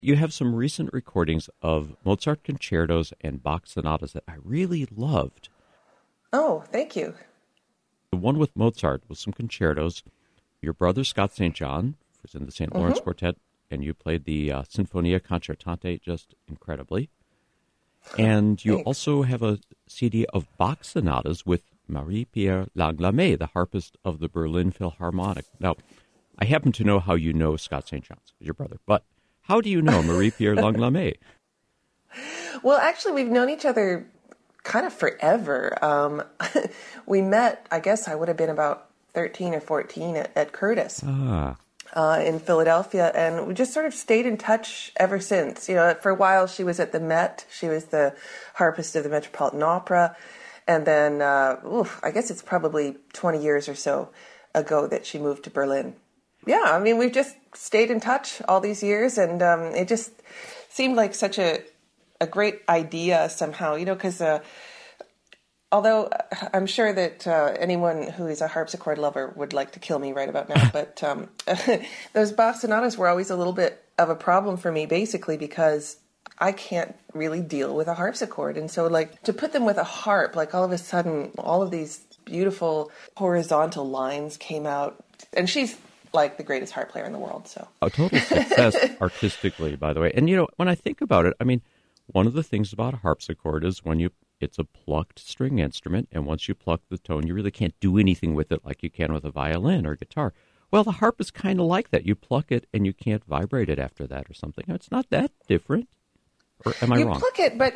You have some recent recordings of Mozart concertos and Bach sonatas that I really loved. Oh, thank you. The one with Mozart was some concertos. Your brother, Scott St. John, was in the St. Lawrence Quartet, and you played the Sinfonia Concertante just incredibly. And you also have a CD of Bach sonatas with Marie-Pierre Langlamet, the harpist of the Berlin Philharmonic. Now, I happen to know how you know Scott St. John's, your brother, but how do you know Marie-Pierre Langlamet? Well, actually, we've known each other kind of forever. We met, I guess I would have been about 13 or 14 at Curtis in Philadelphia, and we just sort of stayed in touch ever since. You know, for a while she was at the Met. She was the harpist of the Metropolitan Opera, and then I guess it's probably 20 years or so ago that she moved to Berlin. Yeah, I mean, we've just stayed in touch all these years, and it just seemed like such a great idea somehow, you know, because although I'm sure that anyone who is a harpsichord lover would like to kill me right about now, but those Bach sonatas were always a little bit of a problem for me, basically because I can't really deal with a harpsichord. And so, like, to put them with a harp, like, all of a sudden, all of these beautiful horizontal lines came out. And she's, like, the greatest harp player in the world, so. A total success artistically, by the way. And, you know, when I think about it, I mean, one of the things about a harpsichord is it's a plucked string instrument, and once you pluck the tone, you really can't do anything with it like you can with a violin or guitar. Well, the harp is kind of like that. You pluck it, and you can't vibrate it after that or something. It's not that different. Or am I wrong? You pluck it, but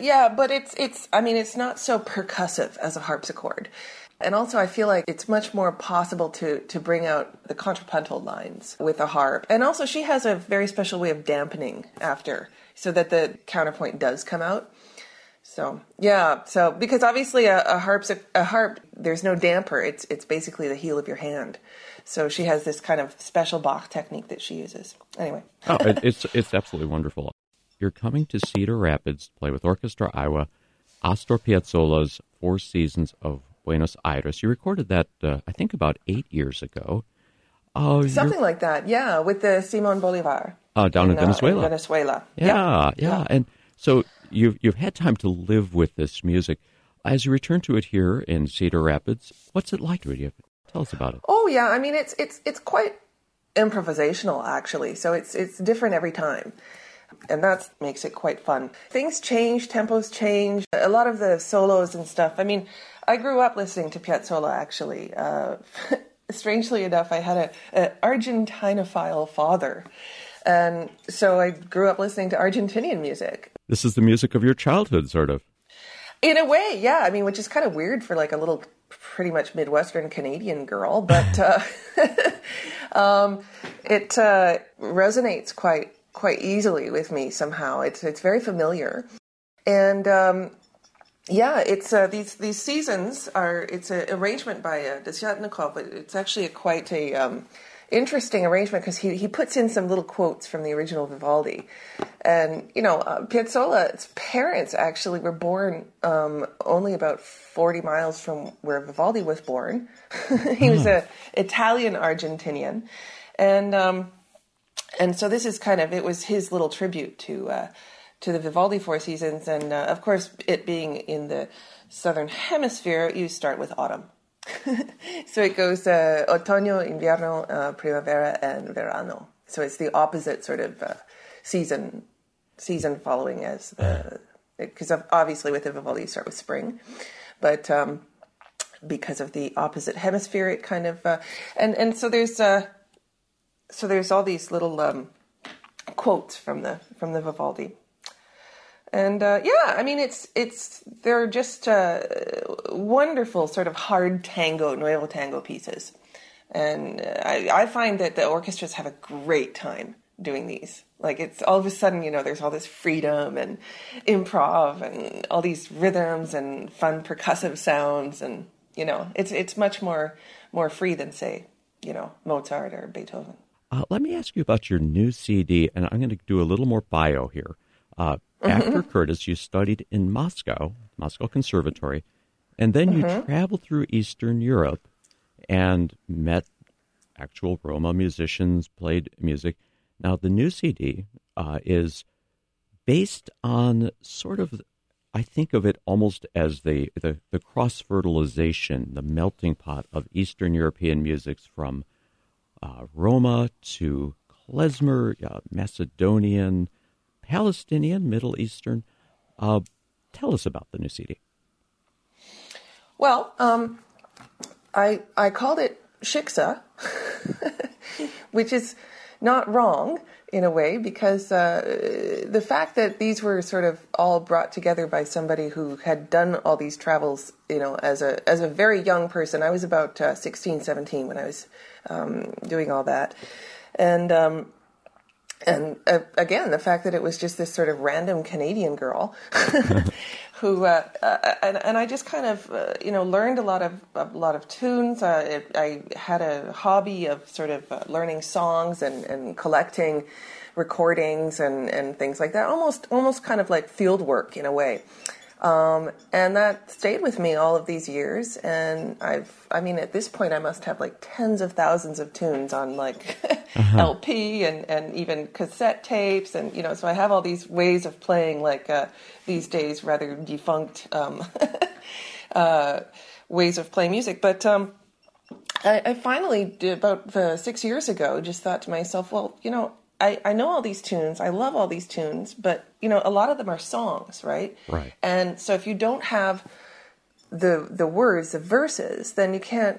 it's not so percussive as a harpsichord. And also, I feel like it's much more possible to bring out the contrapuntal lines with a harp. And also, she has a very special way of dampening after, so that the counterpoint does come out. So, yeah. So, because obviously a harp, there's no damper. It's basically the heel of your hand. So she has this kind of special Bach technique that she uses. Anyway. Oh, it's absolutely wonderful. You're coming to Cedar Rapids to play with Orchestra Iowa, Astor Piazzolla's Four Seasons of Buenos Aires. You recorded that, I think, about 8 years ago. Something like that, yeah, with the Simon Bolivar. Down in Venezuela. In Venezuela. Yeah. And so you've had time to live with this music. As you return to it here in Cedar Rapids, what's it like? Tell us about it. Oh, yeah. I mean, it's quite improvisational, actually. So it's different every time. And that makes it quite fun. Things change, tempos change, a lot of the solos and stuff. I mean, I grew up listening to Piazzolla, actually. Strangely enough, I had an Argentinophile father. And so I grew up listening to Argentinian music. This is the music of your childhood, sort of. In a way, yeah. I mean, which is kind of weird for like a little pretty much Midwestern Canadian girl. But it resonates quite easily with me somehow. It's very familiar. And it's these seasons it's an arrangement by Desyatnikov. It's actually quite a interesting arrangement because he puts in some little quotes from the original Vivaldi. And, you know, Piazzolla's parents actually were born only about 40 miles from where Vivaldi was born. He was an Italian-Argentinian. And so this is it was his little tribute to the Vivaldi Four Seasons. And, of course, it being in the southern hemisphere, you start with autumn. So it goes otoño, invierno, primavera, and verano. So it's the opposite sort of season following as because obviously with the Vivaldi you start with spring, but because of the opposite hemisphere, it kind of and so there's all these little quotes from the Vivaldi. And I mean, they're just wonderful sort of hard nuevo tango pieces. And I find that the orchestras have a great time doing these. Like, it's all of a sudden, you know, there's all this freedom and improv and all these rhythms and fun percussive sounds. And, you know, it's much more free than, say, you know, Mozart or Beethoven. Let me ask you about your new CD, and I'm going to do a little more bio here. After Curtis, you studied in Moscow Conservatory, and then you traveled through Eastern Europe and met actual Roma musicians, played music. Now, the new CD is based on sort of, I think of it almost as the cross-fertilization, the melting pot of Eastern European musics from Roma to klezmer, Macedonian, Palestinian, Middle Eastern. Tell us about the new CD. Well, I called it Shiksa, which is not wrong in a way, because the fact that these were sort of all brought together by somebody who had done all these travels, as a very young person. I was about 16, 17 when I was doing all that. And again, the fact that it was just this sort of random Canadian girl who, and I just kind of, learned a lot of tunes. I had a hobby of sort of learning songs and collecting recordings and things like that. Almost kind of like field work in a way. And that stayed with me all of these years. And at this point, I must have like tens of thousands of tunes on like LP and even cassette tapes. And, so I have all these ways of playing like these days rather defunct ways of playing music. But I finally, about 6 years ago, just thought to myself, well, I know all these tunes. I love all these tunes, but a lot of them are songs, right? Right. And so if you don't have the words, the verses, then you can't.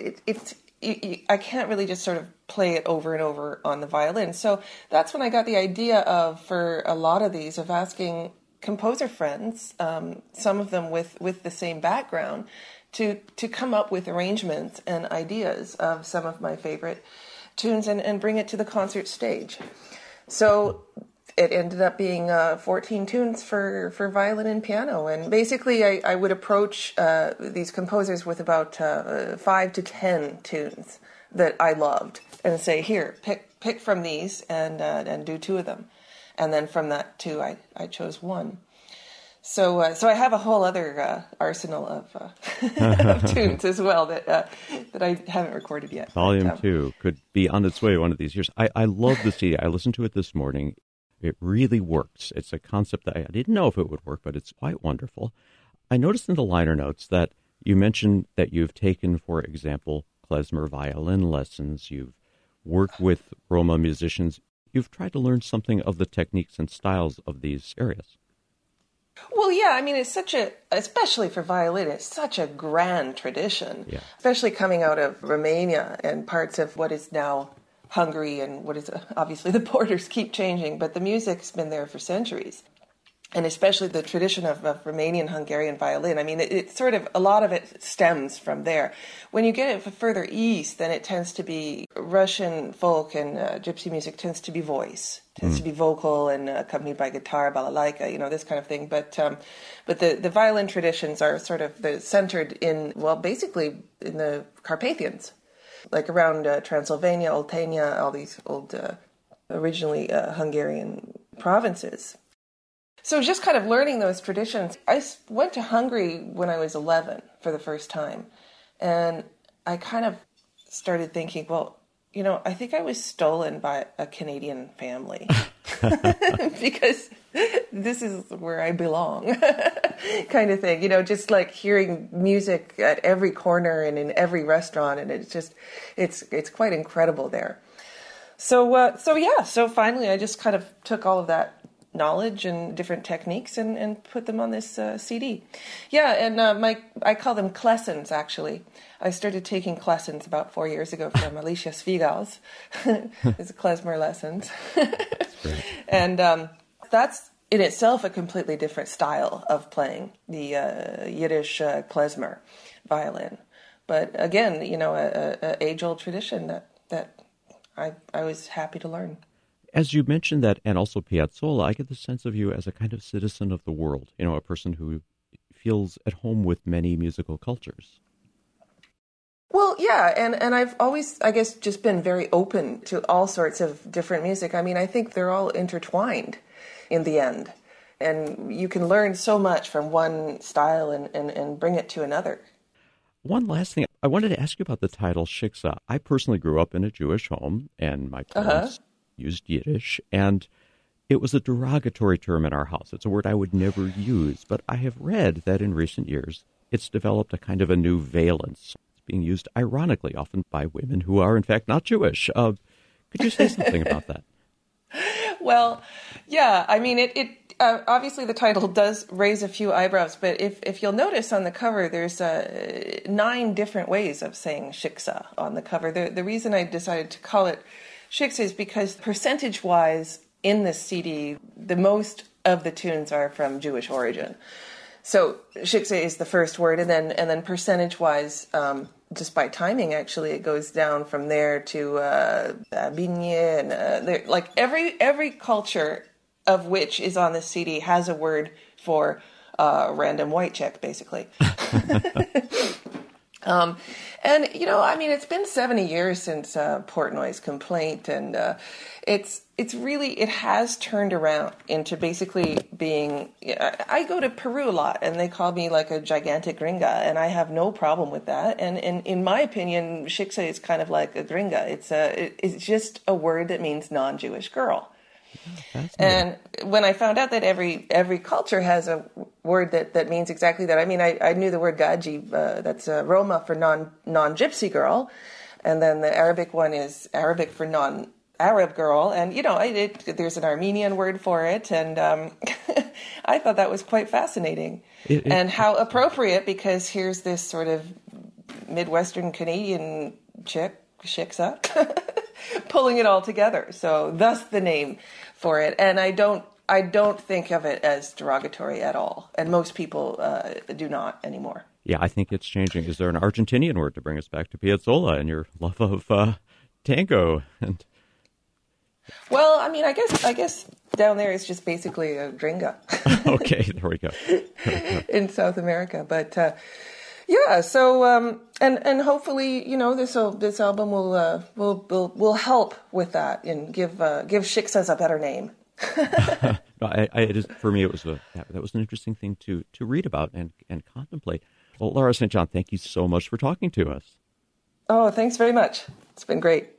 I can't really just sort of play it over and over on the violin. So that's when I got the idea of, for a lot of these, of asking composer friends, some of them with the same background, to come up with arrangements and ideas of some of my favorite tunes and bring it to the concert stage. So it ended up being 14 tunes for violin and piano. And basically I would approach these composers with about 5 to 10 tunes that I loved and say, here, pick from these and do 2 of them. And then from that 2, I chose 1. So I have a whole other arsenal of tunes as well that I haven't recorded yet. Volume 2 could be on its way one of these years. I love the CD. I listened to it this morning. It really works. It's a concept that I didn't know if it would work, but it's quite wonderful. I noticed in the liner notes that you mentioned that you've taken, for example, klezmer violin lessons. You've worked with Roma musicians. You've tried to learn something of the techniques and styles of these areas. Well, yeah, it's especially for violin, it's such a grand tradition, especially coming out of Romania and parts of what is now Hungary, and what is, obviously the borders keep changing, but the music's been there for centuries. And especially the tradition of Romanian-Hungarian violin. It's sort of, a lot of it stems from there. When you get it further east, then it tends to be Russian folk and gypsy music tends to be voice, tends to be vocal and accompanied by guitar, balalaika, this kind of thing. But the violin traditions are sort of centered in, basically in the Carpathians, like around Transylvania, Oltenia, all these old, originally Hungarian provinces. So just kind of learning those traditions. I went to Hungary when I was 11 for the first time. And I kind of started thinking, well, I think I was stolen by a Canadian family. Because this is where I belong, kind of thing. Just like hearing music at every corner and in every restaurant. And it's quite incredible there. So finally I just kind of took all of that knowledge and different techniques and put them on this CD. Yeah, and I call them klessons, actually. I started taking klessons about 4 years ago from Alicia Svigals. It's klezmer lessons. And that's in itself a completely different style of playing the Yiddish klezmer violin. But again, a age-old tradition that I was happy to learn. As you mentioned that, and also Piazzolla, I get the sense of you as a kind of citizen of the world, a person who feels at home with many musical cultures. Well, yeah, and I've always, I guess, just been very open to all sorts of different music. I think they're all intertwined in the end. And you can learn so much from one style and bring it to another. One last thing. I wanted to ask you about the title Shiksa. I personally grew up in a Jewish home, and my parents used Yiddish. And It was a derogatory term in our house. It's a word I would never use, but I have read that in recent years it's developed a kind of a new valence. It's being used ironically, often by women who are, in fact, not Jewish. Could you say something about that? Well, yeah, I mean, it obviously the title does raise a few eyebrows, but if you'll notice on the cover, there's 9 different ways of saying shiksa on the cover. The reason I decided to call it shiksa is because percentage-wise in this CD, the most of the tunes are from Jewish origin. So shiksa is the first word, and then percentage-wise, just by timing, actually, it goes down from there to binye, and like every culture of which is on this CD has a word for random white chick, basically. And, you know, I mean, it's been 70 years since Portnoy's complaint, and it has turned around into basically being, I go to Peru a lot, and they call me like a gigantic gringa, and I have no problem with that. And in my opinion, shiksa is kind of like a gringa. It's just a word that means non-Jewish girl. And when I found out that every culture has a word that means exactly that, I mean, I knew the word gaji, that's Roma for non-gypsy girl, and then the Arabic one is Arabic for non-Arab girl, and you know, there's an Armenian word for it, and I thought that was quite fascinating, and how appropriate, because here's this sort of Midwestern Canadian chick, shiksa, pulling it all together. So thus the name for it. And I don't think of it as derogatory at all. And most people do not anymore. Yeah, I think it's changing. Is there an Argentinian word to bring us back to Piazzolla and your love of tango? And well, I mean, I guess down there it's just basically a gringa. Okay, there we go. In South America, but yeah. So and hopefully, you know, this album will help with that and give shiksas a better name. For me, that was an interesting thing to read about and contemplate. Well, Laura St. John, thank you so much for talking to us. Oh, thanks very much. It's been great.